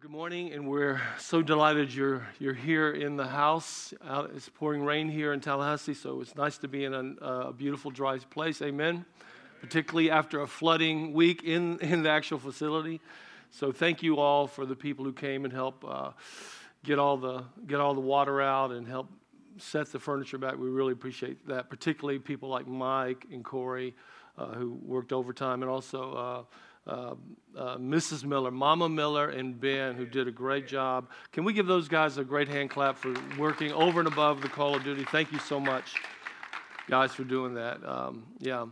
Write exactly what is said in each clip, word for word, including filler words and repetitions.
Good morning, and we're so delighted you're you're here in the house. Uh, it's pouring rain here in Tallahassee, so it's nice to be in a, a beautiful, dry place. Amen. Particularly after a flooding week in, in the actual facility. So thank you all for the people who came and helped uh, get all the get all the water out and help set the furniture back. We really appreciate that. Particularly people like Mike and Corey, uh, who worked overtime, and also. Uh, Uh, uh, Missus Miller, Mama Miller, and Ben, who did a great job. Can we give those guys a great hand clap for working over and above the call of duty? Thank you so much, guys, for doing that. Um, yeah.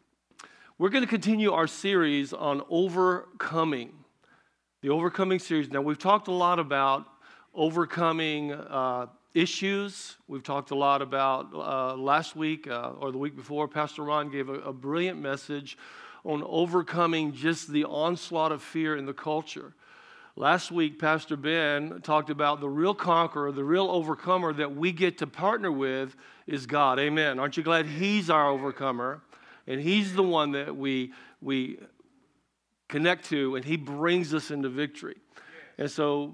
We're going to continue our series on overcoming, the overcoming series. Now, we've talked a lot about overcoming uh, issues. We've talked a lot about uh, last week uh, or the week before, Pastor Ron gave a, a brilliant message on overcoming just the onslaught of fear in the culture. Last week, Pastor Ben talked about the real conqueror, the real overcomer that we get to partner with is God. Amen. Aren't you glad He's our overcomer? And He's the one that we, we connect to, and He brings us into victory. And so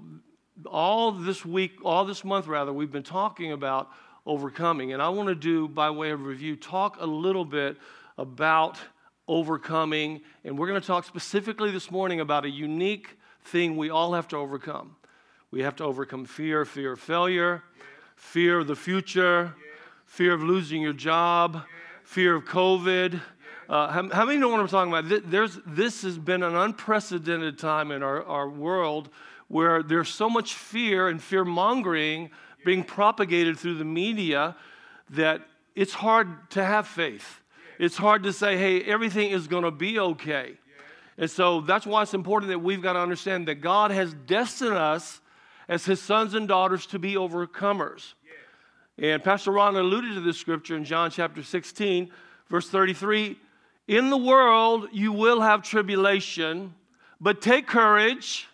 all this week, all this month rather, we've been talking about overcoming. And I want to do, by way of review, talk a little bit about overcoming, and we're going to talk specifically this morning about a unique thing we all have to overcome. We have to overcome fear, fear of failure, yes. fear of the future, yes. fear of losing your job, yes. fear of COVID. Yes. Uh, how, how many know what I'm talking about? There's, this has been an unprecedented time in our, our world where there's so much fear and fear-mongering yes. being propagated through the media that it's hard to have faith. It's hard to say, hey, everything is going to be okay. Yeah. And so that's why it's important that we've got to understand that God has destined us as His sons and daughters to be overcomers. Yeah. And Pastor Ron alluded to this scripture in John chapter sixteen, verse thirty-three. In the world you will have tribulation, but take courage.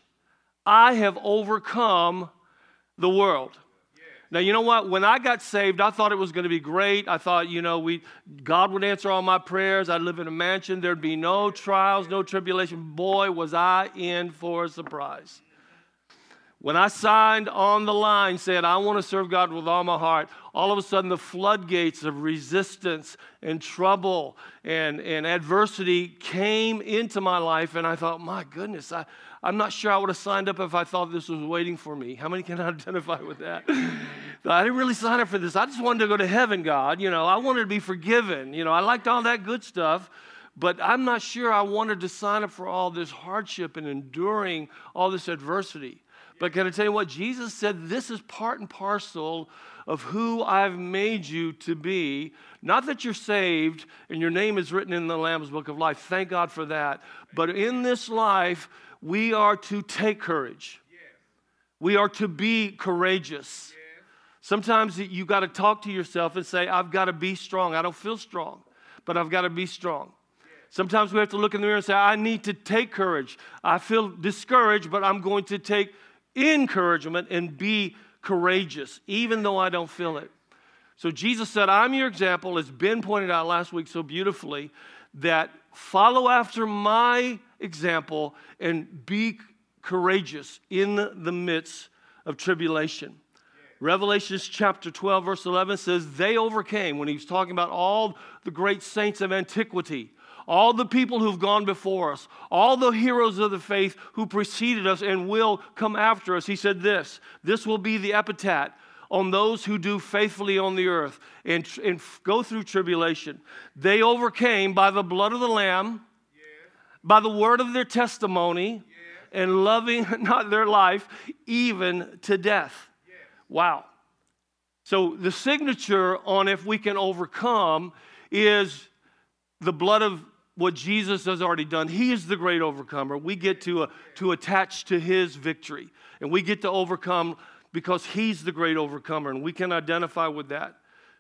I have overcome the world. Now, you know what? When I got saved, I thought it was going to be great. I thought, you know, we God would answer all my prayers. I'd live in a mansion. There'd be no trials, no tribulation. Boy, was I in for a surprise. When I signed on the line, said, I want to serve God with all my heart, all of a sudden the floodgates of resistance and trouble and, and adversity came into my life, and I thought, my goodness, I, I'm not sure I would have signed up if I thought this was waiting for me. How many can identify with that? I didn't really sign up for this. I just wanted to go to heaven, God. You know, I wanted to be forgiven. You know, I liked all that good stuff, but I'm not sure I wanted to sign up for all this hardship and enduring all this adversity. But can I tell you what? Jesus said this is part and parcel of who I've made you to be. Not that you're saved and your name is written in the Lamb's Book of Life. Thank God for that. But in this life, we are to take courage. We are to be courageous. Sometimes you got to talk to yourself and say, I've got to be strong. I don't feel strong, but I've got to be strong. Sometimes we have to look in the mirror and say, I need to take courage. I feel discouraged, but I'm going to take encouragement and be courageous, even though I don't feel it. So Jesus said, I'm your example, as Ben pointed out last week so beautifully, that follow after my example and be courageous in the midst of tribulation. Yeah. Revelation chapter twelve, verse eleven says, they overcame, when he was talking about all the great saints of antiquity, all the people who've gone before us, all the heroes of the faith who preceded us and will come after us. He said this, this will be the epitaph on those who do faithfully on the earth and, and go through tribulation. They overcame by the blood of the Lamb, yeah. by the word of their testimony, yeah. and loving not their life even to death. Yeah. Wow. So the signature on if we can overcome is the blood of what Jesus has already done. He is the great overcomer. We get to, uh, to attach to His victory. And we get to overcome because He's the great overcomer. And we can identify with that.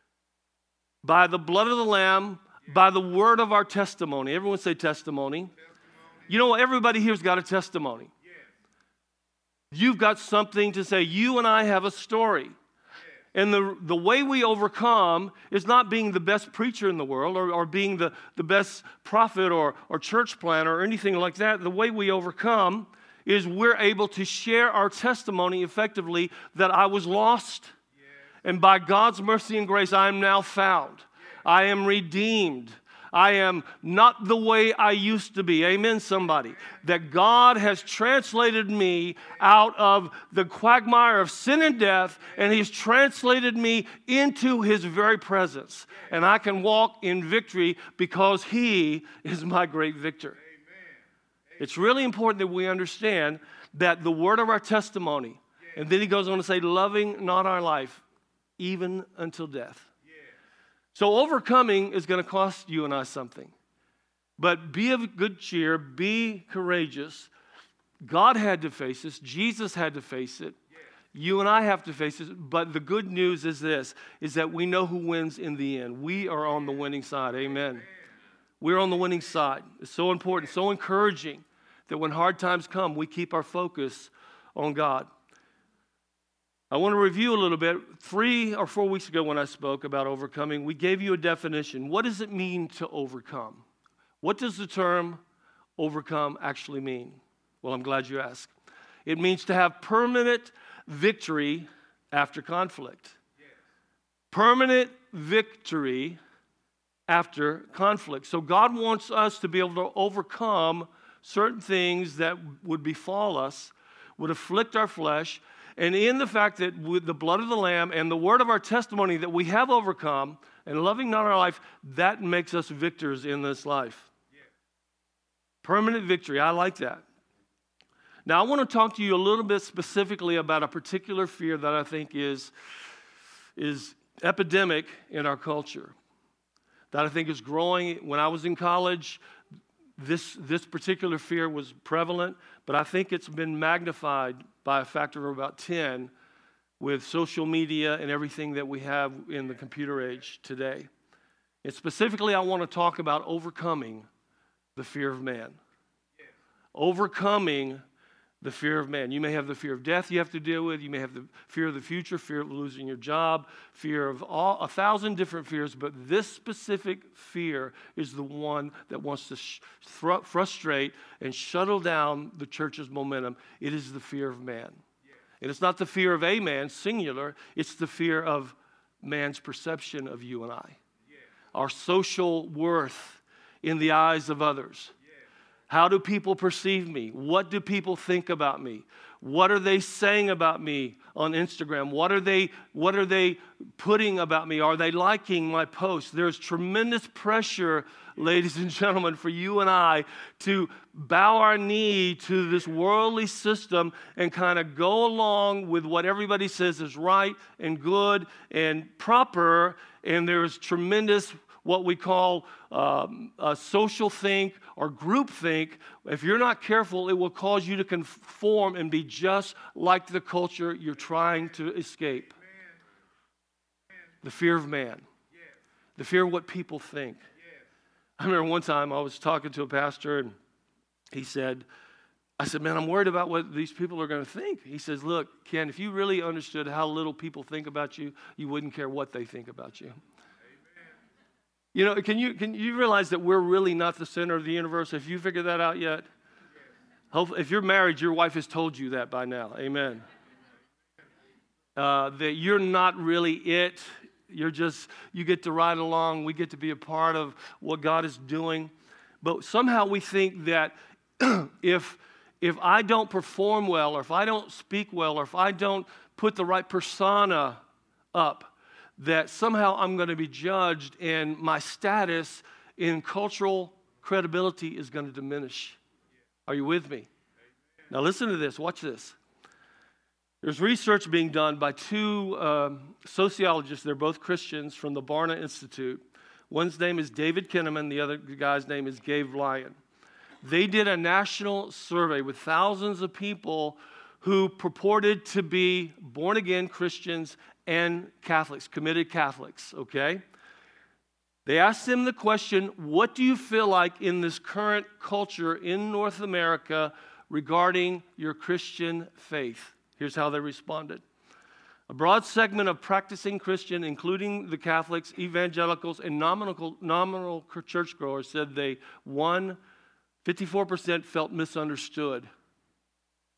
By the blood of the Lamb, by the word of our testimony. Everyone say testimony. testimony. You know, everybody here's got a testimony. Yeah. You've got something to say. You and I have a story. And the, the way we overcome is not being the best preacher in the world or, or being the, the best prophet or, or church planner or anything like that. The way we overcome is we're able to share our testimony effectively that I was lost. And by God's mercy and grace, I am now found. I am redeemed. I am not the way I used to be. Amen, somebody. That God has translated me out of the quagmire of sin and death, and He's translated me into His very presence. And I can walk in victory because He is my great victor. It's really important that we understand that the word of our testimony, and then he goes on to say, loving not our life, even until death. So overcoming is going to cost you and I something. But be of good cheer, be courageous. God had to face this. Jesus had to face it. You and I have to face it. But the good news is this, is that we know who wins in the end. We are on the winning side. Amen. We're on the winning side. It's so important, so encouraging that when hard times come, we keep our focus on God. I want to review a little bit. Three or four weeks ago when I spoke about overcoming, we gave you a definition. What does it mean to overcome? What does the term overcome actually mean? Well, I'm glad you asked. It means to have permanent victory after conflict. Yes. Permanent victory after conflict. So God wants us to be able to overcome certain things that would befall us, would afflict our flesh. And in the fact that with the blood of the Lamb and the word of our testimony that we have overcome and loving not our life, that makes us victors in this life. Yeah. Permanent victory. I like that. Now, I want to talk to you a little bit specifically about a particular fear that I think is, is epidemic in our culture, that I think is growing. When I was in college, this, this particular fear was prevalent, but I think it's been magnified by a factor of about ten with social media and everything that we have in the computer age today. And specifically, I want to talk about overcoming the fear of man. Yes. Overcoming the fear of man. You may have the fear of death you have to deal with. You may have the fear of the future, fear of losing your job, fear of all, a thousand different fears. But this specific fear is the one that wants to sh- thr- frustrate and shuttle down the church's momentum. It is the fear of man. Yeah. And it's not the fear of a man, singular. It's the fear of man's perception of you and I. Yeah. Our social worth in the eyes of others. How do people perceive me? What do people think about me? What are they saying about me on Instagram? What are they, what are they putting about me? Are they liking my posts? There's tremendous pressure, ladies and gentlemen, for you and I to bow our knee to this worldly system and kind of go along with what everybody says is right and good and proper. And there's tremendous what we call um, a social think or group think. If you're not careful, it will cause you to conform and be just like the culture you're trying to escape. The fear of man. The fear of what people think. I remember one time I was talking to a pastor and he said, I said, man, I'm worried about what these people are going to think. He says, look, Ken, if you really understood how little people think about you, you wouldn't care what they think about you. You know, can you can you realize that we're really not the center of the universe? Have you figured that out yet? Hopefully, if you're married, your wife has told you that by now. Amen. Uh, that you're not really it. You're just, you get to ride along. We get to be a part of what God is doing. But somehow we think that if if I don't perform well, or if I don't speak well, or if I don't put the right persona up, that somehow I'm going to be judged and my status in cultural credibility is going to diminish. Are you with me? Now listen to this. Watch this. There's research being done by two um, sociologists. They're both Christians from the Barna Institute. One's name is David Kinnaman. The other guy's name is Gabe Lyon. They did a national survey with thousands of people who purported to be born-again Christians and Catholics, committed Catholics, okay? They asked them the question, what do you feel like in this current culture in North America regarding your Christian faith? Here's how they responded. A broad segment of practicing Christian, including the Catholics, evangelicals, and nominal, nominal churchgoers said they, one, fifty-four percent felt misunderstood.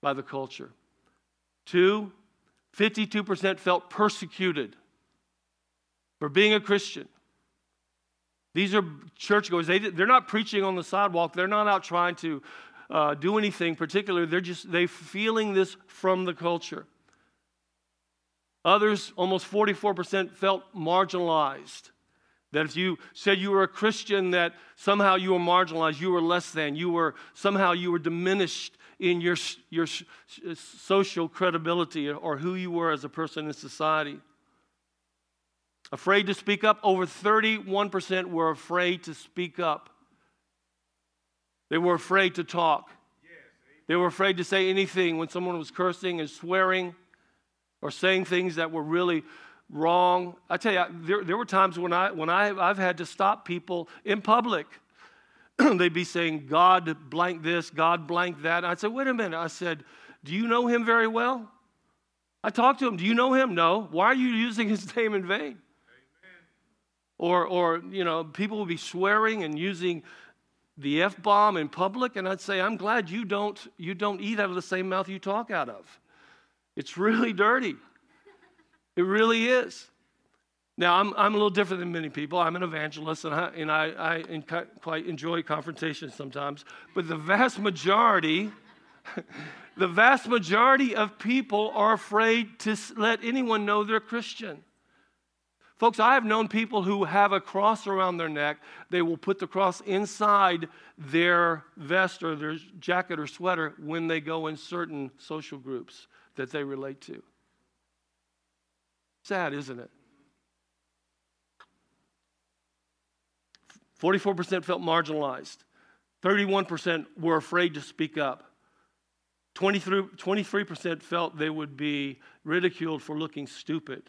by the culture. Two, fifty-two percent felt persecuted for being a Christian. These are churchgoers. They, they're not preaching on the sidewalk. They're not out trying to uh, do anything particular. They're just they feeling this from the culture. Others, almost forty-four percent, felt marginalized. That if you said you were a Christian, that somehow you were marginalized, you were less than, you were somehow you were diminished in your, your social credibility or who you were as a person in society. Afraid to speak up, over thirty-one percent were afraid to speak up. They were afraid to talk. They were afraid to say anything when someone was cursing and swearing or saying things that were really wrong. I tell you, there, there were times when, I, when I, I've had to stop people in public. They'd be saying, God blank this, God blank that. And I'd say, wait a minute. I said, do you know him very well? I talked to him. Do you know him? No. Why are you using his name in vain? Or, or, you know, people will be swearing and using the F-bomb in public, and I'd say, I'm glad you don't, you don't eat out of the same mouth you talk out of. It's really dirty. It really is. Now, I'm, I'm a little different than many people. I'm an evangelist, and I, and I, I in, quite enjoy confrontation sometimes. But the vast majority, the vast majority of people are afraid to let anyone know they're Christian. Folks, I have known people who have a cross around their neck. They will put the cross inside their vest or their jacket or sweater when they go in certain social groups that they relate to. Sad, isn't it? forty-four percent felt marginalized. thirty-one percent were afraid to speak up. twenty-three percent felt they would be ridiculed for looking stupid.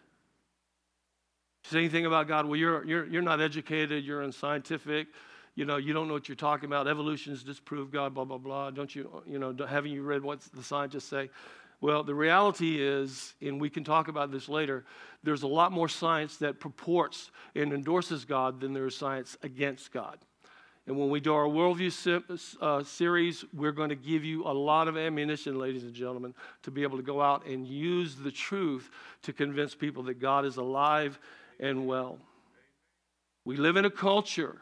Say anything about God? Well, you're you're you're not educated. You're unscientific. You know, you don't know what you're talking about. Evolutionists disprove God. Blah blah blah. Don't you? You know, haven't you read what the scientists say? Well, the reality is, and we can talk about this later, there's a lot more science that purports and endorses God than there is science against God. And when we do our Worldview uh, series, we're going to give you a lot of ammunition, ladies and gentlemen, to be able to go out and use the truth to convince people that God is alive and well. We live in a culture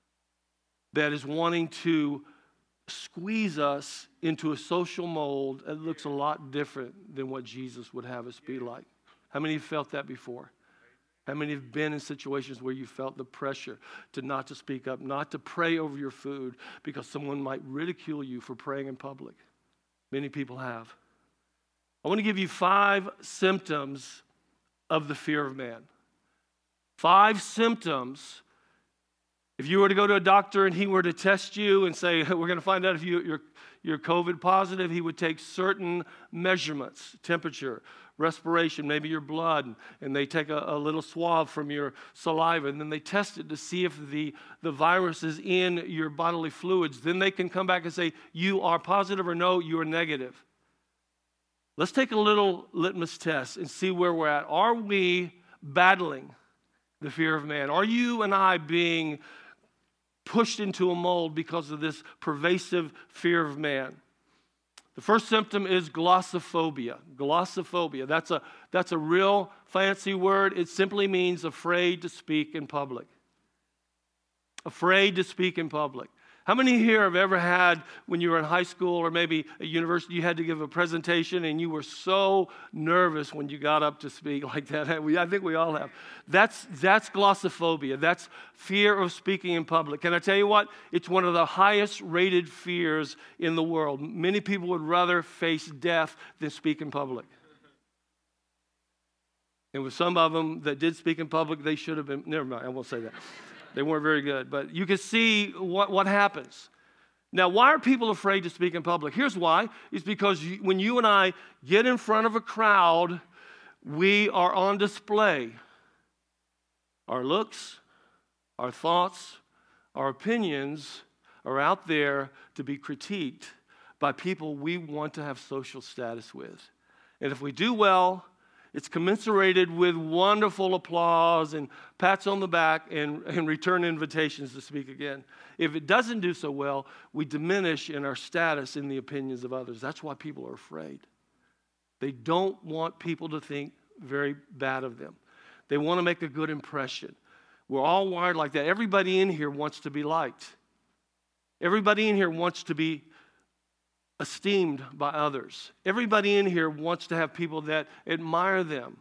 that is wanting to squeeze us into a social mold that looks a lot different than what Jesus would have us be like. How many have felt that before? How many have been in situations where you felt the pressure to not to speak up, not to pray over your food because someone might ridicule you for praying in public? Many people have. I want to give you five symptoms of the fear of man. Five symptoms. If you were to go to a doctor and he were to test you and say, we're going to find out if you, you're, you're COVID positive, he would take certain measurements, temperature, respiration, maybe your blood, and, and they take a, a little swab from your saliva, and then they test it to see if the, the virus is in your bodily fluids. Then they can come back and say, you are positive or no, you are negative. Let's take a little litmus test and see where we're at. Are we battling the fear of man? Are you and I being pushed into a mold because of this pervasive fear of man? The first symptom is glossophobia. Glossophobia. That's a, that's a real fancy word. It simply means afraid to speak in public. Afraid to speak in public. How many here have ever had, when you were in high school or maybe at university, you had to give a presentation and you were so nervous when you got up to speak like that? I think we all have. That's, that's glossophobia. That's fear of speaking in public. Can I tell you what? It's one of the highest rated fears in the world. Many people would rather face death than speak in public. And with some of them that did speak in public, they should have been, never mind, I won't say that. They weren't very good, but you can see what, what happens. Now, why are people afraid to speak in public? Here's why. It's because you, when you and I get in front of a crowd, we are on display. Our looks, our thoughts, our opinions are out there to be critiqued by people we want to have social status with. And if we do well, It's commensurated with wonderful applause and pats on the back and, and return invitations to speak again. If it doesn't do so well, we diminish in our status in the opinions of others. That's why people are afraid. They don't want people to think very bad of them. They want to make a good impression. We're all wired like that. Everybody in here wants to be liked. Everybody in here wants to be esteemed by others. Everybody in here wants to have people that admire them.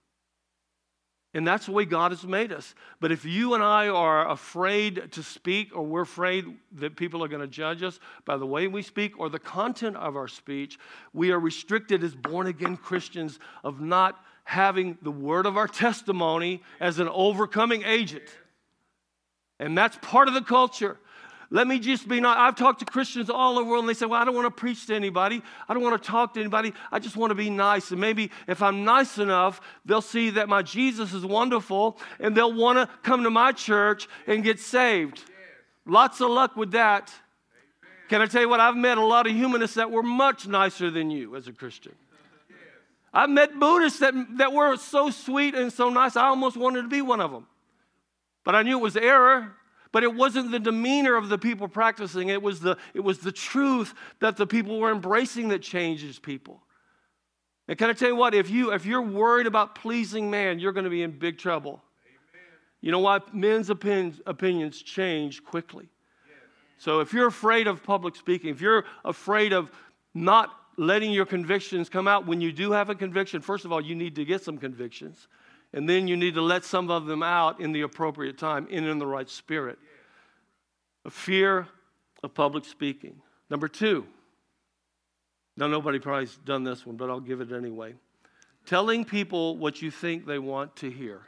And that's the way God has made us. But if you and I are afraid to speak, or we're afraid that people are going to judge us by the way we speak or the content of our speech, we are restricted as born-again Christians of not having the word of our testimony as an overcoming agent. And that's part of the culture. Let me just be not. I've talked to Christians all over the world, and they say, well, I don't want to preach to anybody. I don't want to talk to anybody. I just want to be nice. And maybe if I'm nice enough, they'll see that my Jesus is wonderful, and they'll want to come to my church and get saved. Yes. Lots of luck with that. Amen. Can I tell you what? I've met a lot of humanists that were much nicer than you as a Christian. Yes. I've met Buddhists that, that were so sweet and so nice, I almost wanted to be one of them. But I knew it was error. But it wasn't the demeanor of the people practicing. It was the, it was the truth that the people were embracing that changes people. And can I tell you what? If, you, if you're worried about pleasing man, you're going to be in big trouble. Amen. You know why? Men's opinions, opinions change quickly. Yes. So if you're afraid of public speaking, if you're afraid of not letting your convictions come out, when you do have a conviction, first of all, you need to get some convictions. And then you need to let some of them out in the appropriate time and in the right spirit. A fear of public speaking. Number two. Now, nobody probably has done this one, but I'll give it anyway. Telling people what you think they want to hear.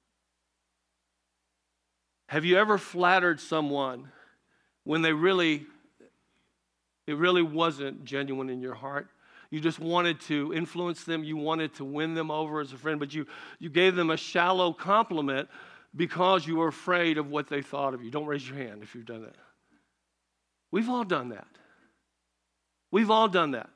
Have you ever flattered someone when they really, it really wasn't genuine in your heart? You just wanted to influence them. You wanted to win them over as a friend, but you, you gave them a shallow compliment because you were afraid of what they thought of you. Don't raise your hand if you've done that. We've all done that. We've all done that.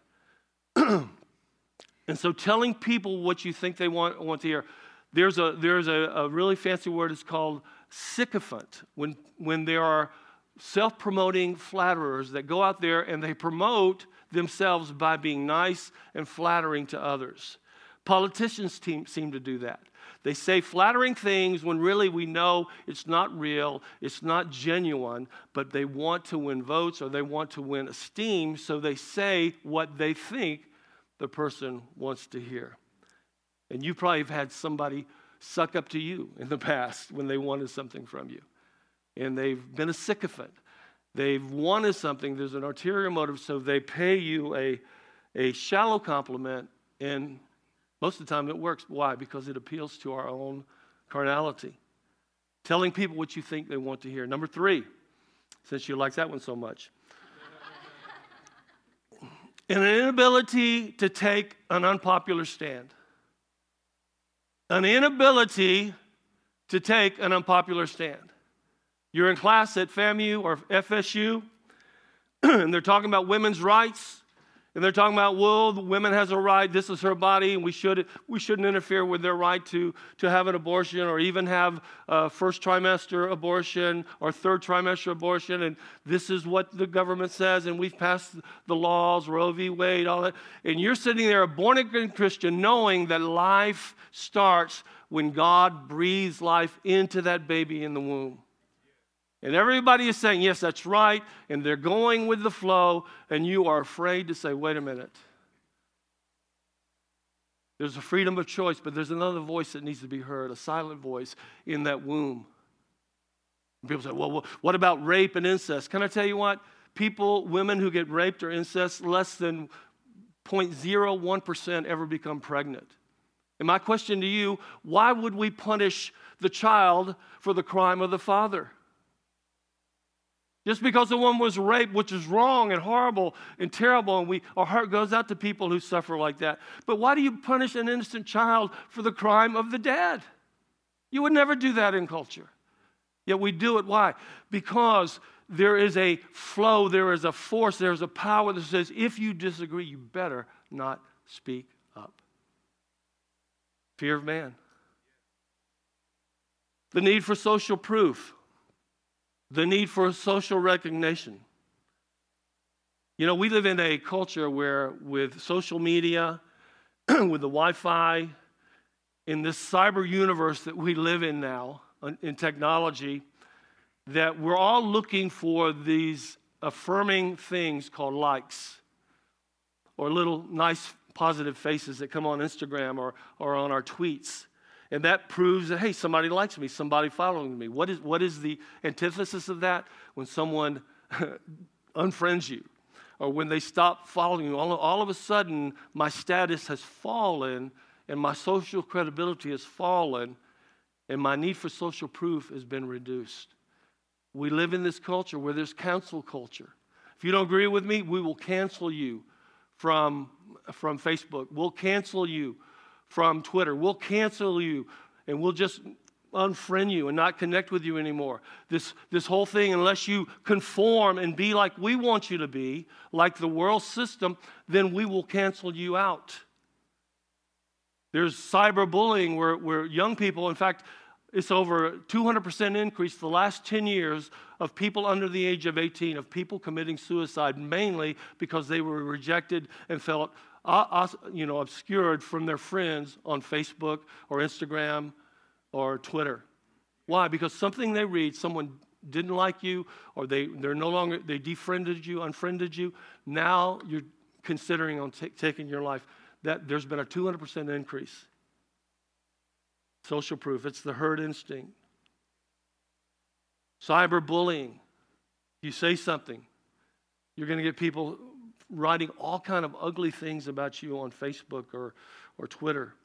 And so telling people what you think they want, want to hear, there's a, there's a, a really fancy word. It's called sycophant. When, when there are self-promoting flatterers that go out there and they promote themselves by being nice and flattering to others. Politicians team, seem to do that. They say flattering things when really we know it's not real, it's not genuine, but they want to win votes or they want to win esteem, so they say what they think the person wants to hear. And you probably have had somebody suck up to you in the past when they wanted something from you. And they've been a sycophant. They've wanted something. There's an ulterior motive, so they pay you a, a shallow compliment, and most of the time it works. Why? Because it appeals to our own carnality. Telling people what you think they want to hear. Number three, since you like that one so much. An inability to take an unpopular stand. An inability to take an unpopular stand. You're in class at FAMU or F S U, and they're talking about women's rights, and they're talking about, well, the woman has a right, this is her body, and we, should, we shouldn't interfere with their right to, to have an abortion or even have a first trimester abortion or third trimester abortion, and this is what the government says, and we've passed the laws, Roe v. Wade, all that. And you're sitting there, a born-again Christian, knowing that life starts when God breathes life into that baby in the womb. And everybody is saying, yes, that's right, and they're going with the flow, and you are afraid to say, wait a minute. There's a freedom of choice, but there's another voice that needs to be heard, a silent voice in that womb. And people say, well, what about rape and incest? Can I tell you what? People, women who get raped or incest, less than zero point zero one percent ever become pregnant. And my question to you, why would we punish the child for the crime of the father? Just because the woman was raped, which is wrong and horrible and terrible, and we, our heart goes out to people who suffer like that. But why do you punish an innocent child for the crime of the dad? You would never do that in culture. Yet we do it. Why? Because there is a flow, there is a force, there is a power that says, if you disagree, you better not speak up. Fear of man. The need for social proof. The need for social recognition. You know, we live in a culture where with social media, with the Wi-Fi, in this cyber universe that we live in now, in technology, that we're all looking for these affirming things called likes or little nice positive faces that come on Instagram or, or on our tweets. And that proves that, hey, somebody likes me, somebody following me. What is, what is the antithesis of that? When someone unfriends you or when they stop following you, all, all of a sudden my status has fallen and my social credibility has fallen and my need for social proof has been reduced. We live in this culture where there's cancel culture. If you don't agree with me, we will cancel you from, from Facebook. We'll cancel you from Twitter. We'll cancel you and we'll just unfriend you and not connect with you anymore. This, this whole thing, unless you conform and be like we want you to be, like the world system, then we will cancel you out. There's cyberbullying where, where young people, in fact, it's over two hundred percent increase the last ten years of people under the age of eighteen, of people committing suicide, mainly because they were rejected and felt uh, you know, obscured from their friends on Facebook or Instagram or Twitter. Why? Because something they read, someone didn't like you, or they, they're no longer, they defriended you, unfriended you. Now you're considering on t- taking your life. That there's been a two hundred percent increase. Social proof, it's the herd instinct. Cyberbullying. You say something, you're going to get people writing all kind of ugly things about you on Facebook or, or Twitter.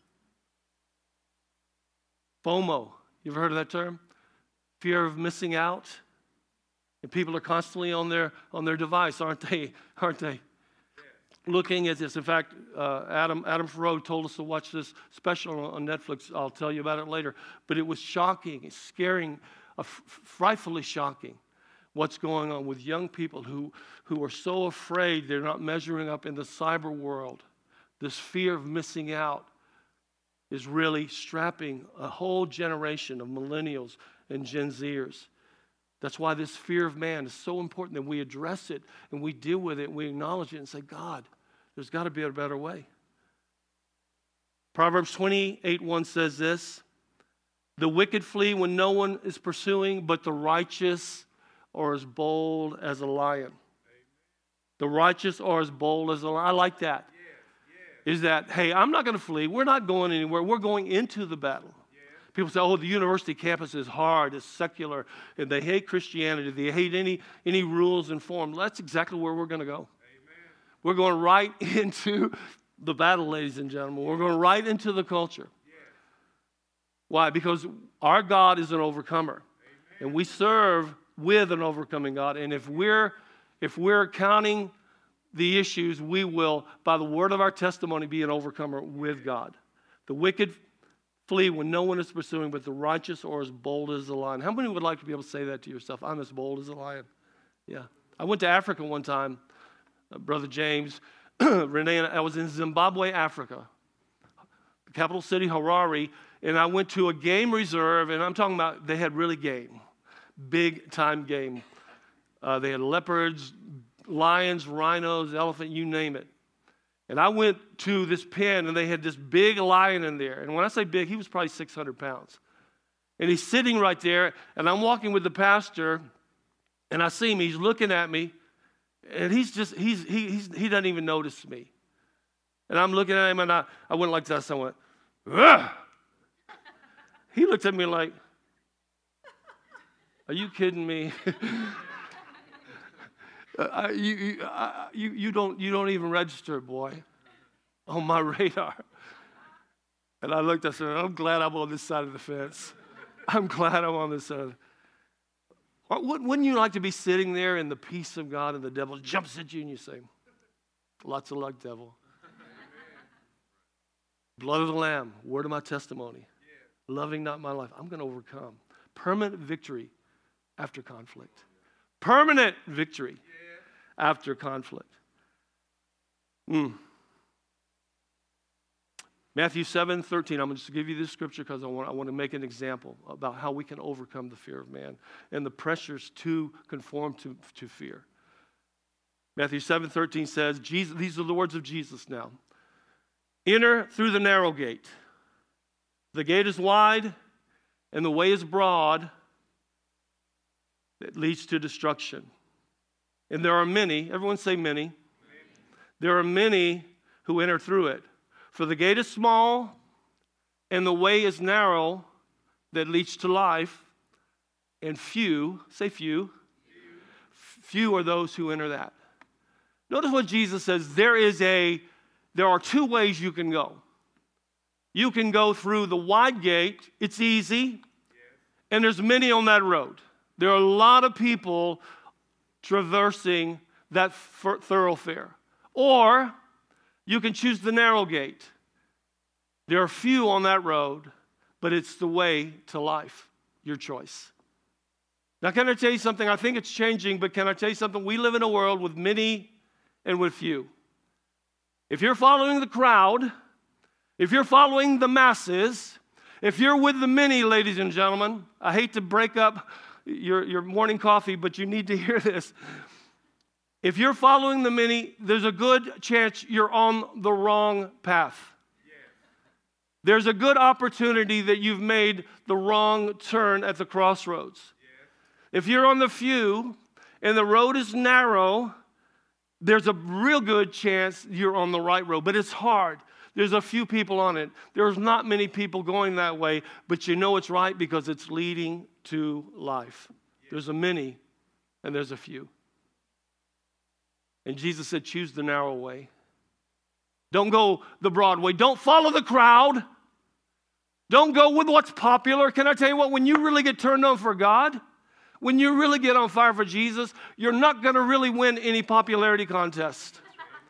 FOMO, you ever heard of that term? Fear of missing out. And people are constantly on their on their device, aren't they? Aren't they? Looking at this. In fact, uh, Adam Adam Farrow told us to watch this special on Netflix. I'll tell you about it later. But it was shocking, it's scaring, uh, f- frightfully shocking what's going on with young people who, who are so afraid they're not measuring up in the cyber world. This fear of missing out is really strapping a whole generation of millennials and Gen Zers. That's why this fear of man is so important that we address it and we deal with it and we acknowledge it and say, God, there's got to be a better way. Proverbs twenty-eight one says this, the wicked flee when no one is pursuing, but the righteous are as bold as a lion. Amen. The righteous are as bold as a lion. I like that. Yeah, yeah. Is that, hey, I'm not going to flee. We're not going anywhere. We're going into the battle. People say, oh, the university campus is hard, it's secular, and they hate Christianity. They hate any, any rules and form. That's exactly where we're going to go. Amen. We're going right into the battle, ladies and gentlemen. We're going right into the culture. Yes. Why? Because our God is an overcomer. Amen. And we serve with an overcoming God. And if we're, if we're counting the issues, we will, by the word of our testimony, be an overcomer with God. The wicked flee when no one is pursuing, but the righteous are as bold as a lion. How many would like to be able to say that to yourself? I'm as bold as a lion. Yeah. I went to Africa one time, uh, Brother James, Renee, and I was in Zimbabwe, Africa, the capital city, Harare, and I went to a game reserve, and I'm talking about they had really game, big time game. Uh, they had leopards, lions, rhinos, elephant, you name it. And I went to this pen, and they had this big lion in there. And when I say big, he was probably six hundred pounds. And he's sitting right there, and I'm walking with the pastor, and I see him. He's looking at me, and he's just, he's, he, he's, he doesn't even notice me. And I'm looking at him, and I, I went like this. I went, ugh. He looked at me like, are you kidding me? Uh, you, you, uh, you, you, don't, you don't even register, boy, on my radar. And I looked, I said, I'm glad I'm on this side of the fence. I'm glad I'm on this side. Wouldn't you like to be sitting there in the peace of God and the devil jumps at you and you say, lots of luck, devil. Blood of the Lamb, word of my testimony, loving not my life. I'm going to overcome. Permanent victory after conflict. Permanent victory. After conflict. Mm. Matthew seven thirteen, I'm going to just give you this scripture because I want, I want to make an example about how we can overcome the fear of man and the pressures to conform to, to fear. Matthew seven thirteen says, Jesus, these are the words of Jesus now. Enter through the narrow gate. The gate is wide and the way is broad that leads to destruction. And there are many, everyone say many. Many. There are many who enter through it. For the gate is small and the way is narrow that leads to life. And few, say few, few, few are those who enter that. Notice what Jesus says. There is a, there are two ways you can go. You can go through the wide gate. It's easy. And there's many on that road. There are a lot of people traversing that thoroughfare. Or you can choose the narrow gate. There are few on that road, but it's the way to life. Your choice. Now, can I tell you something? I think it's changing, but can I tell you something? We live in a world with many and with few. If you're following the crowd, if you're following the masses, if you're with the many, ladies and gentlemen, I hate to break up your, your morning coffee, but you need to hear this. If you're following the many, there's a good chance you're on the wrong path. Yes. There's a good opportunity that you've made the wrong turn at the crossroads. Yes. If you're on the few and the road is narrow, there's a real good chance you're on the right road, but it's hard. There's a few people on it. There's not many people going that way, but you know it's right because it's leading to life. Yes. There's a many and there's a few. And Jesus said, choose the narrow way. Don't go the broad way. Don't follow the crowd. Don't go with what's popular. Can I tell you what? When you really get turned on for God, when you really get on fire for Jesus, you're not going to really win any popularity contest.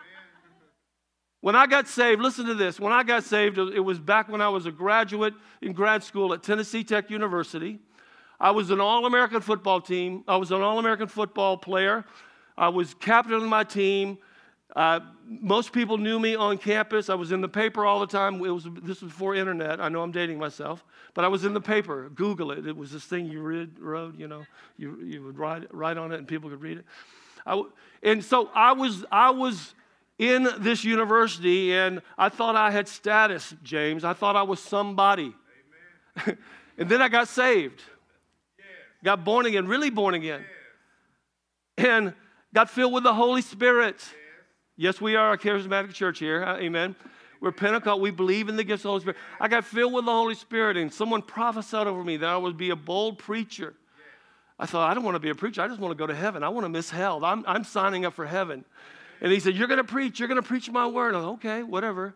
When I got saved, listen to this. When I got saved, it was back when I was a graduate in grad school at Tennessee Tech University. I was an All-American football team. I was an All-American football player. I was captain of my team. Uh, most people knew me on campus. I was in the paper all the time. It was this was before internet. I know I'm dating myself, but I was in the paper. Google it. It was this thing you read, wrote. You know, you you would write write on it, and people could read it. I, and so I was I was in this university, and I thought I had status, James. I thought I was somebody. Amen. And then I got saved, yes. Got born again, really born again, yes. And got filled with the Holy Spirit. Yes, yes we are a charismatic church here. Amen. We're Pentecost. We believe in the gifts of the Holy Spirit. I got filled with the Holy Spirit, and someone prophesied over me that I would be a bold preacher. Yes. I thought, I don't want to be a preacher. I just want to go to heaven. I want to miss hell. I'm, I'm signing up for heaven. And he said, you're going to preach. You're going to preach my word. I thought, okay, whatever.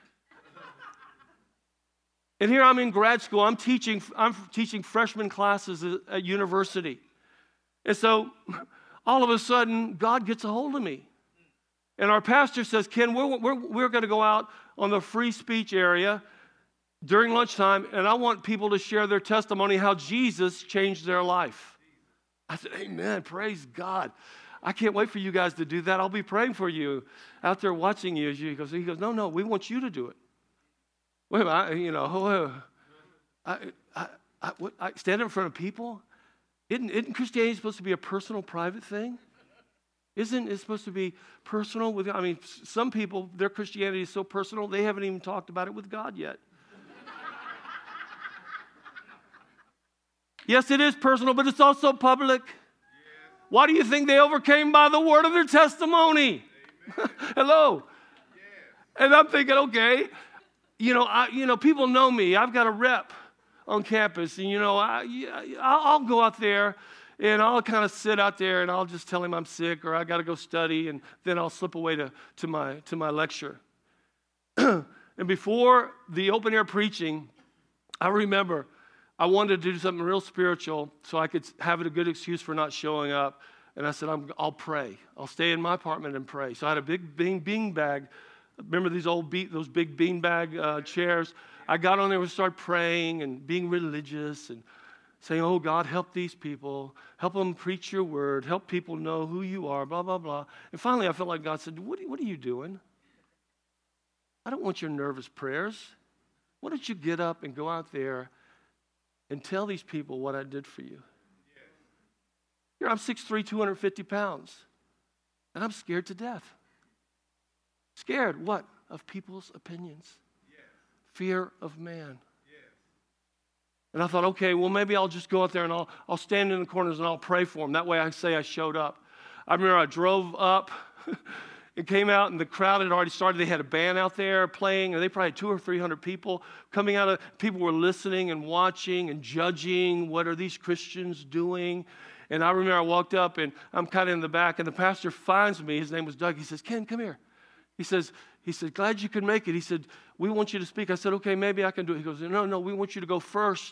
And here I'm in grad school. I'm teaching, I'm teaching freshman classes at, at university. And so all of a sudden, God gets a hold of me. And our pastor says, Ken, we're, we're, we're going to go out on the free speech area during lunchtime, and I want people to share their testimony how Jesus changed their life. I said, amen, praise God. I can't wait for you guys to do that. I'll be praying for you out there watching you. He goes, he goes no, no, we want you to do it. Wait a minute, I, you know, I, I, I, what, I stand in front of people? Isn't, isn't Christianity supposed to be a personal, private thing? Isn't it supposed to be personal? With, I mean, some people, their Christianity is so personal, they haven't even talked about it with God yet. Yes, it is personal, but it's also public. Why do you think they overcame? By the word of their testimony. Hello. Yes. And I'm thinking, okay, you know, I, you know, people know me. I've got a rep on campus, and you know, I, I'll go out there, and I'll kind of sit out there, and I'll just tell him I'm sick, or I got to go study, and then I'll slip away to, to my to my lecture. And before the open air preaching, I remember I wanted to do something real spiritual so I could have a good excuse for not showing up. And I said, I'm, I'll pray. I'll stay in my apartment and pray. So I had a big bean, bean bag. Remember these old be- those big bean bag uh, chairs? I got on there and started praying and being religious and saying, oh, God, help these people. Help them preach your word. Help people know who you are, blah, blah, blah. And finally, I felt like God said, what, what are you doing? I don't want your nervous prayers. why don't you get up and go out there and tell these people what I did for you? Here, I'm six three, two hundred fifty pounds, and I'm scared to death. Scared, what? Of people's opinions. Fear of man. And I thought, okay, well, maybe I'll just go out there and I'll, I'll stand in the corners and I'll pray for them. That way I say I showed up. I remember I drove up and came out, and the crowd had already started. They had a band out there playing, and they probably had two or three hundred people coming out. Of people were listening and watching and judging. What are these Christians doing? And I remember I walked up, and I'm kind of in the back, and the pastor finds me. His name was Doug. He says, Ken, come here. He says, he said, glad you could make it. He said, we want you to speak. I said, okay, maybe I can do it. He goes, no, no, we want you to go first.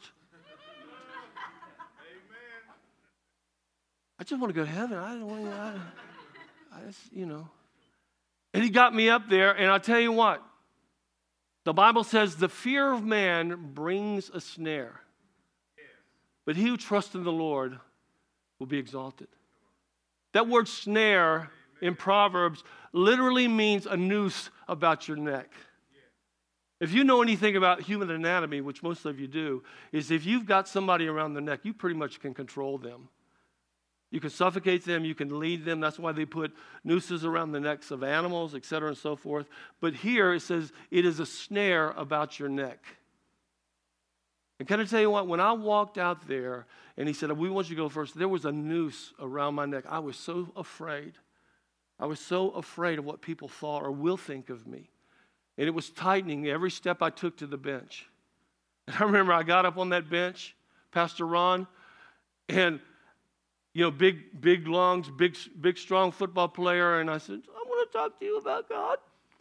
Amen. I just want to go to heaven. I don't want to, I, I just, you know. And he got me up there, and I'll tell you what. The Bible says the fear of man brings a snare. But he who trusts in the Lord will be exalted. That word snare in Proverbs literally means a noose about your neck. If you know anything about human anatomy, which most of you do, is if you've got somebody around the neck, you pretty much can control them. You can suffocate them, you can lead them. That's why they put nooses around the necks of animals, et cetera, and so forth. But here it says it is a snare about your neck. And can I tell you what? When I walked out there and he said, we want you to go first, there was a noose around my neck. I was so afraid. I was so afraid of what people thought or will think of me. And it was tightening every step I took to the bench. And I remember I got up on that bench, Pastor Ron, and, you know, big, big lungs, big, big, strong football player. And I said, I want to talk to you about God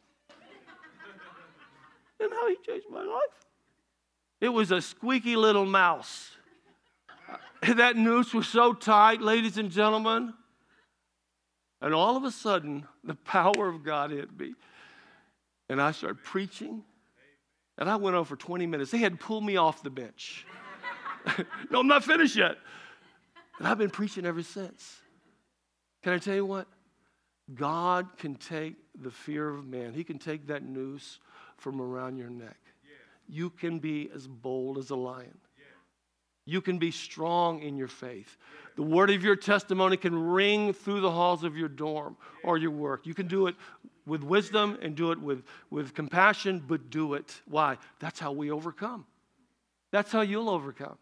and how he changed my life. It was a squeaky little mouse. That noose was so tight, ladies and gentlemen. And all of a sudden, the power of God hit me. And I started preaching. And I went on for twenty minutes. They had to pull me off the bench. No, I'm not finished yet. And I've been preaching ever since. Can I tell you what? God can take the fear of man. He can take that noose from around your neck. You can be as bold as a lion. You can be strong in your faith. The word of your testimony can ring through the halls of your dorm or your work. You can do it with wisdom and do it with, with compassion, but do it. Why? That's how we overcome. That's how you'll overcome.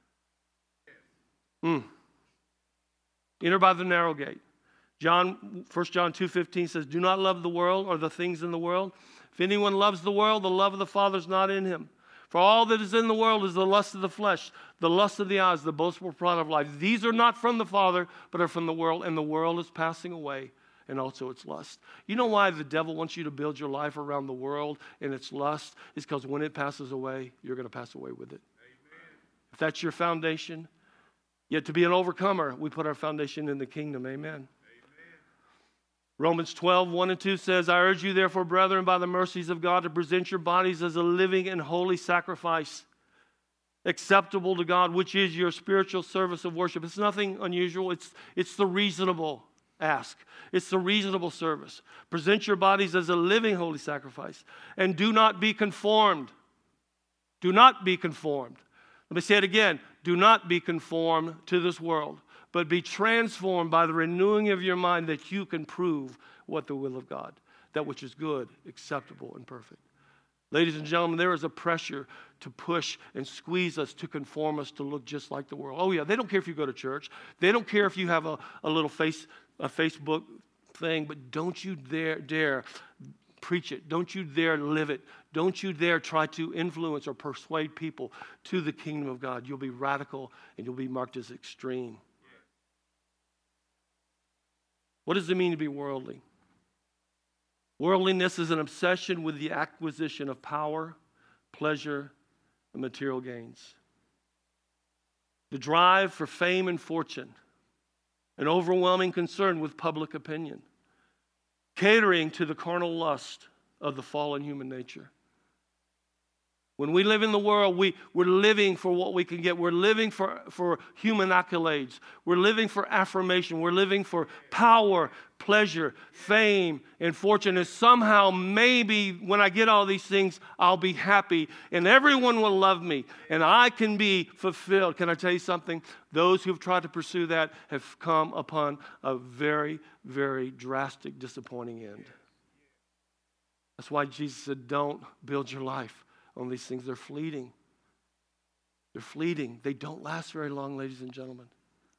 Mm. Enter by the narrow gate. John, First John two fifteen says, do not love the world or the things in the world. If anyone loves the world, the love of the Father is not in him. For all that is in the world is the lust of the flesh, the lust of the eyes, the boastful pride of life. These are not from the Father, but are from the world, and the world is passing away, and also its lust. You know why the devil wants you to build your life around the world and its lust? Is because when it passes away, you're going to pass away with it. Amen. If that's your foundation, yet to be an overcomer, we put our foundation in the kingdom. Amen. Romans twelve, one and two says, I urge you therefore, brethren, by the mercies of God, to present your bodies as a living and holy sacrifice, acceptable to God, which is your spiritual service of worship. It's nothing unusual. It's, it's the reasonable ask. It's the reasonable service. Present your bodies as a living holy sacrifice, and do not be conformed. Do not be conformed. Let me say it again. Do not be conformed to this world, but be transformed by the renewing of your mind, that you can prove what the will of God, that which is good, acceptable, and perfect. Ladies and gentlemen, there is a pressure to push and squeeze us, to conform us, to look just like the world. Oh yeah, they don't care if you go to church. They don't care if you have a, a little face, a Facebook thing, but don't you dare, dare preach it. Don't you dare live it. Don't you dare try to influence or persuade people to the kingdom of God. You'll be radical and you'll be marked as extreme. What does it mean to be worldly? Worldliness is an obsession with the acquisition of power, pleasure, and material gains. The drive for fame and fortune, an overwhelming concern with public opinion, catering to the carnal lust of the fallen human nature. When we live in the world, we, we're living for what we can get. We're living for, for human accolades. We're living for affirmation. We're living for power, pleasure, fame, and fortune. And somehow, maybe when I get all these things, I'll be happy and everyone will love me and I can be fulfilled. Can I tell you something? Those who've tried to pursue that have come upon a very, very drastic, disappointing end. That's why Jesus said, don't build your life on these things. They're fleeting. They're fleeting. They don't last very long, ladies and gentlemen.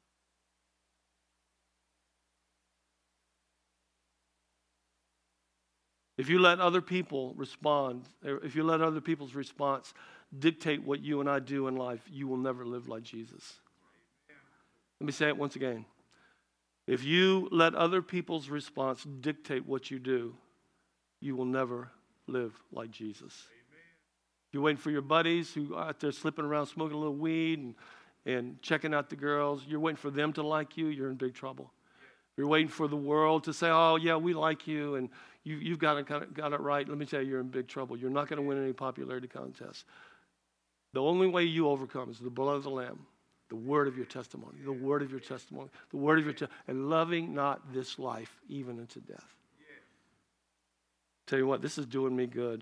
If you let other people respond, if you let other people's response dictate what you and I do in life, you will never live like Jesus. Let me say it once again. If you let other people's response dictate what you do, you will never live like Jesus. You're waiting for your buddies who are out there slipping around, smoking a little weed and, and checking out the girls. You're waiting for them to like you. You're in big trouble. You're waiting for the world to say, oh, yeah, we like you, and you, you've got it, got it right. Let me tell you, you're in big trouble. You're not going to win any popularity contests. The only way you overcome is the blood of the Lamb, the word of your testimony, the word of your testimony, the word of your testimony, and loving not this life even unto death. Tell you what, this is doing me good.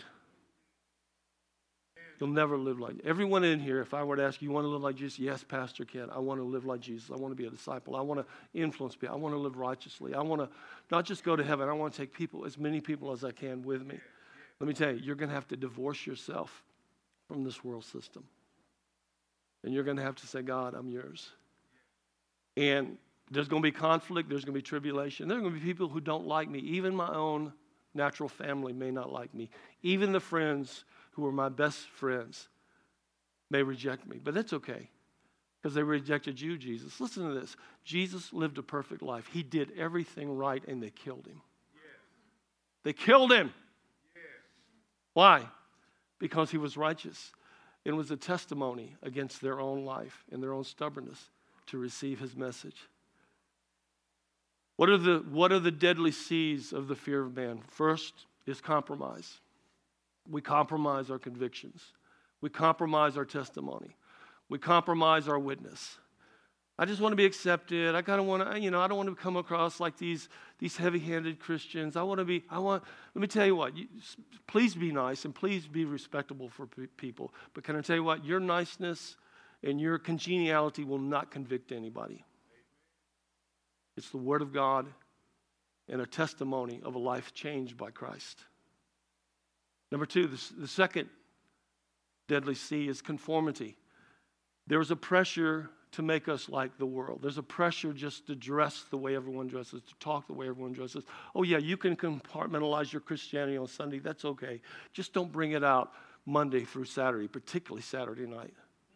You'll never live like everyone in here. If I were to ask you, you want to live like Jesus? Yes, Pastor Ken. I want to live like Jesus. I want to be a disciple. I want to influence people. I want to live righteously. I want to not just go to heaven. I want to take people, as many people as I can, with me. Let me tell you, you're going to have to divorce yourself from this world system. And you're going to have to say, God, I'm yours. And there's going to be conflict. There's going to be tribulation. There are going to be people who don't like me. Even my own natural family may not like me. Even the friends who are my best friends may reject me. But that's okay, because they rejected you, Jesus. Listen to this. Jesus lived a perfect life. He did everything right, and they killed him. Yes. They killed him. Yes. Why? Because he was righteous. It was a testimony against their own life and their own stubbornness to receive his message. What are the, what are the deadly seeds of the fear of man? First is compromise. We compromise our convictions. We compromise our testimony. We compromise our witness. I just want to be accepted. I kind of want to, you know, I don't want to come across like these, these heavy-handed Christians. I want to be, I want, let me tell you what, you, please be nice and please be respectable for p- people. But can I tell you what, your niceness and your congeniality will not convict anybody. It's the Word of God and a testimony of a life changed by Christ. Number two, the, the second deadly sea is conformity. There is a pressure to make us like the world. There's a pressure just to dress the way everyone dresses, to talk the way everyone dresses. Oh yeah, you can compartmentalize your Christianity on Sunday. That's okay. Just don't bring it out Monday through Saturday, particularly Saturday night.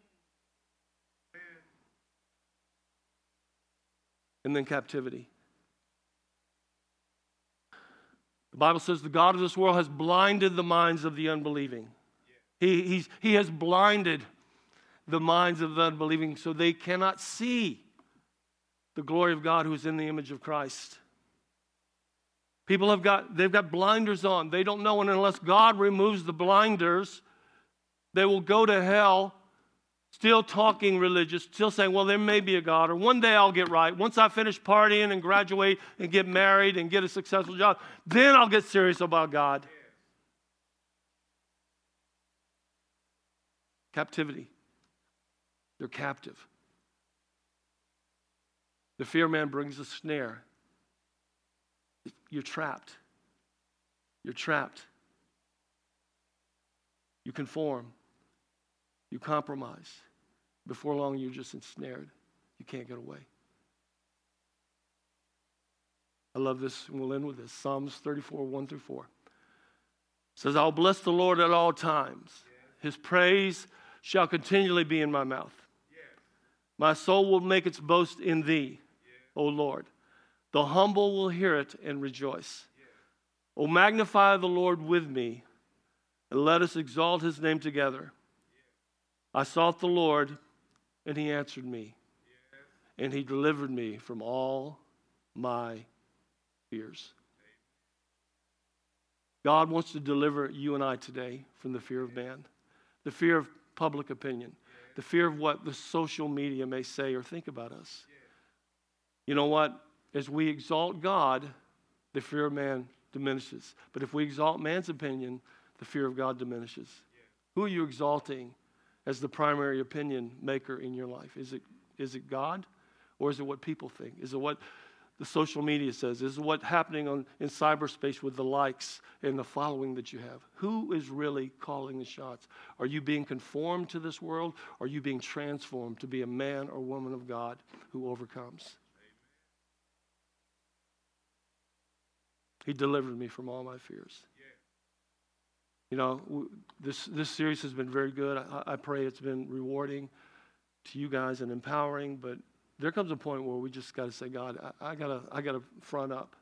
And then captivity. The Bible says the God of this world has blinded the minds of the unbelieving. He, he's, he has blinded the minds of the unbelieving so they cannot see the glory of God who is in the image of Christ. People have got, they've got blinders on. They don't know, and unless God removes the blinders, they will go to hell still talking religious, still saying, well, there may be a God, or one day I'll get right. Once I finish partying and graduate and get married and get a successful job, then I'll get serious about God. Captivity. They're captive. The fear man brings a snare. You're trapped. You're trapped. You conform. You compromise. Before long, you're just ensnared. You can't get away. I love this, and we'll end with this. Psalms thirty-four, one through four. It says, I'll bless the Lord at all times. His praise shall continually be in my mouth. My soul will make its boast in thee, O Lord. The humble will hear it and rejoice. O magnify the Lord with me, and let us exalt his name together. I sought the Lord, and he answered me, and he delivered me from all my fears. God wants to deliver you and I today from the fear of man. The fear of public opinion. The fear of what the social media may say or think about us. You know what? As we exalt God, the fear of man diminishes. But if we exalt man's opinion, the fear of God diminishes. Who are you exalting as the primary opinion maker in your life? Is it is it God, or is it what people think? Is it what the social media says? Is it what's happening on, in cyberspace with the likes and the following that you have? Who is really calling the shots? Are you being conformed to this world, or are you being transformed to be a man or woman of God who overcomes? He delivered me from all my fears. You know, this this series has been very good. I, I pray it's been rewarding to you guys and empowering. But there comes a point where we just got to say, God, I, I gotta I gotta front up.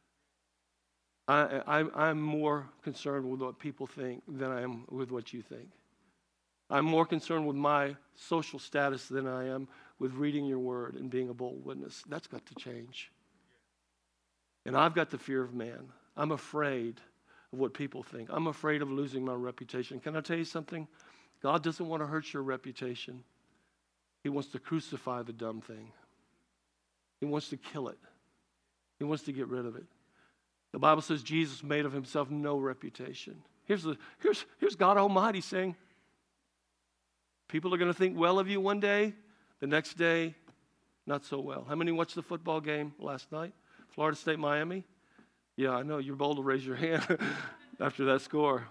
I, I I'm more concerned with what people think than I am with what you think. I'm more concerned with my social status than I am with reading your word and being a bold witness. That's got to change. And I've got the fear of man. I'm afraid of what people think. I'm afraid of losing my reputation. Can I tell you something? God doesn't want to hurt your reputation. He wants to crucify the dumb thing. He wants to kill it. He wants to get rid of it. The Bible says Jesus made of himself no reputation. Here's, the, here's, here's God Almighty saying, people are going to think well of you one day, the next day, not so well. How many watched the football game last night? Florida State, Miami? Yeah, I know. You're bold to raise your hand after that score.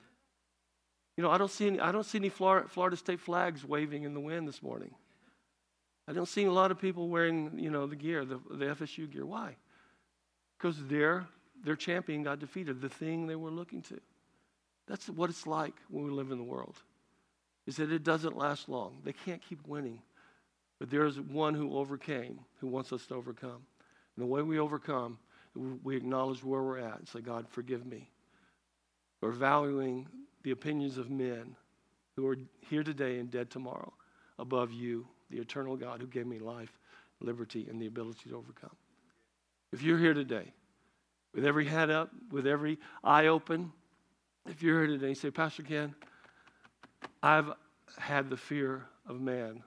You know, I don't see any, I don't see any Florida, Florida State flags waving in the wind this morning. I don't see a lot of people wearing, you know, the gear, the, the F S U gear. Why? Because their, their champion got defeated, the thing they were looking to. That's what it's like when we live in the world, is that it doesn't last long. They can't keep winning. But there is one who overcame, who wants us to overcome. And the way we overcome, we acknowledge where we're at and say, God, forgive me for valuing the opinions of men who are here today and dead tomorrow above you, the eternal God who gave me life, liberty, and the ability to overcome. If you're here today with every head up, with every eye open, if you're here today and say, Pastor Ken, I've had the fear of man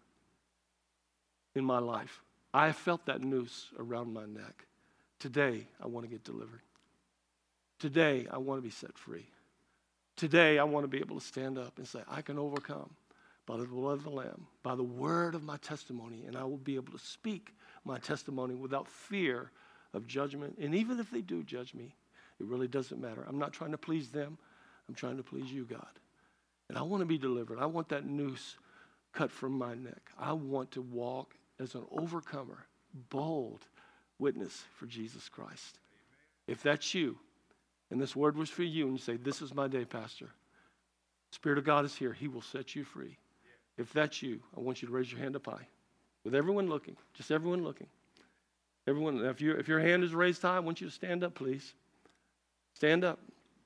in my life. I have felt that noose around my neck. Today, I want to get delivered. Today, I want to be set free. Today, I want to be able to stand up and say, I can overcome by the blood of the Lamb, by the word of my testimony, and I will be able to speak my testimony without fear of judgment. And even if they do judge me, it really doesn't matter. I'm not trying to please them. I'm trying to please you, God. And I want to be delivered. I want that noose cut from my neck. I want to walk as an overcomer, bold witness for Jesus Christ. If that's you, and this word was for you, and you say, this is my day, Pastor, Spirit of God is here. He will set you free. If that's you, I want you to raise your hand up high. With everyone looking, just everyone looking. Everyone, if, you, if your hand is raised high, I want you to stand up, please. Stand up.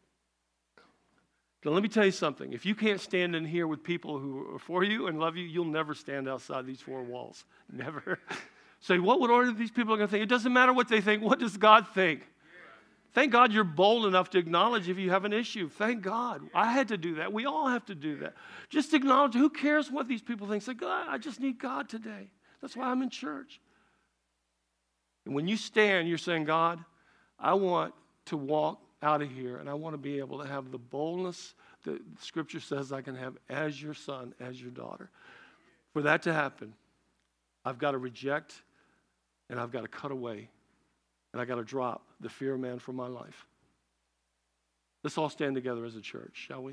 Now, let me tell you something. If you can't stand in here with people who are for you and love you, you'll never stand outside these four walls. Never. Say, what would all of these people are going to think? It doesn't matter what they think. What does God think? Yeah. Thank God you're bold enough to acknowledge if you have an issue. Thank God. I had to do that. We all have to do that. Just acknowledge. Who cares what these people think? Say, God, I just need God today. That's why I'm in church. And when you stand, you're saying, God, I want to walk out of here, and I want to be able to have the boldness that Scripture says I can have as your son, as your daughter. For that to happen, I've got to reject, and I've got to cut away, and I've got to drop the fear of man from my life. Let's all stand together as a church, shall we?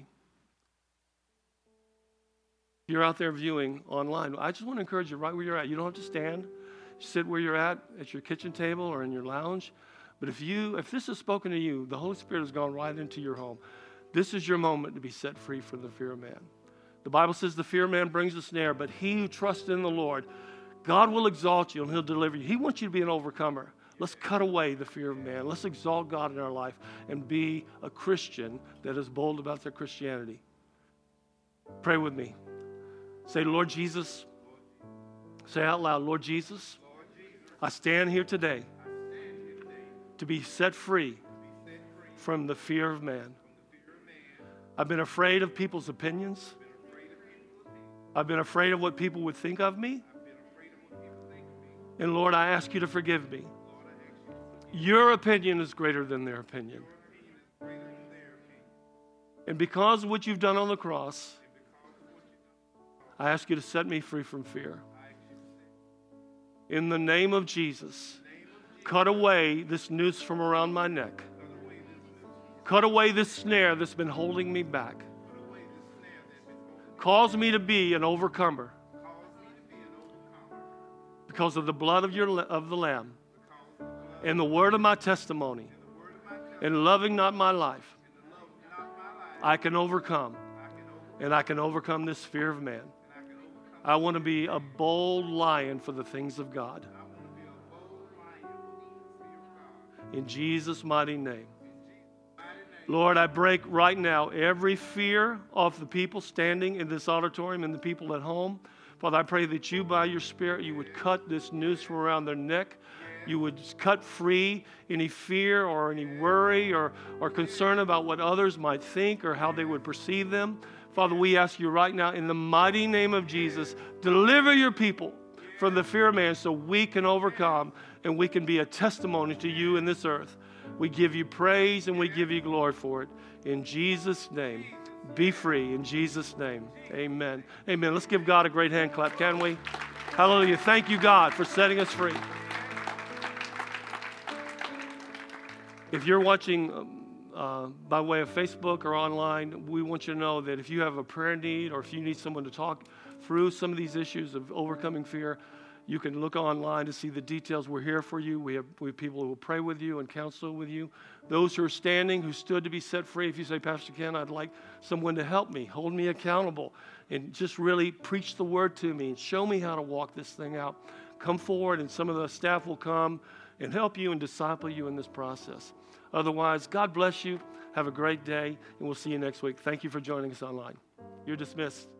If you're out there viewing online, I just want to encourage you right where you're at. You don't have to stand. Sit where you're at, at your kitchen table or in your lounge. But if you, if this is spoken to you, the Holy Spirit has gone right into your home. This is your moment to be set free from the fear of man. The Bible says the fear of man brings a snare, but he who trusts in the Lord, God will exalt you and he'll deliver you. He wants you to be an overcomer. Let's cut away the fear of man. Let's exalt God in our life and be a Christian that is bold about their Christianity. Pray with me. Say, Lord Jesus, say out loud, Lord Jesus, I stand here today to be set free from the fear of man. I've been afraid of people's opinions. I've been afraid of what people would think of me. And Lord, I ask you to forgive me. Your opinion is greater than their opinion. And because of what you've done on the cross, I ask you to set me free from fear. In the name of Jesus, cut away this noose from around my neck. Cut away this snare that's been holding me back. Cause me to be an overcomer because of the blood of, your, of the Lamb and the word of my testimony and loving not my life. I can overcome, and I can overcome this fear of man. I want to be a bold lion for the things of God. In Jesus' mighty name. Lord, I break right now every fear of the people standing in this auditorium and the people at home. Father, I pray that you, by your Spirit, you would cut this noose from around their neck. You would cut free any fear or any worry or, or concern about what others might think or how they would perceive them. Father, we ask you right now, in the mighty name of Jesus, deliver your people from the fear of man so we can overcome and we can be a testimony to you in this earth. We give you praise and we give you glory for it. In Jesus' name, be free. In Jesus' name, amen. Amen. Let's give God a great hand clap, can we? Hallelujah. Thank you, God, for setting us free. If you're watching um, uh, by way of Facebook or online, we want you to know that if you have a prayer need or if you need someone to talk through some of these issues of overcoming fear, you can look online to see the details. We're here for you. We have, we have people who will pray with you and counsel with you. Those who are standing, who stood to be set free, if you say, Pastor Ken, I'd like someone to help me, hold me accountable, and just really preach the word to me and show me how to walk this thing out. Come forward, and some of the staff will come and help you and disciple you in this process. Otherwise, God bless you. Have a great day, and we'll see you next week. Thank you for joining us online. You're dismissed.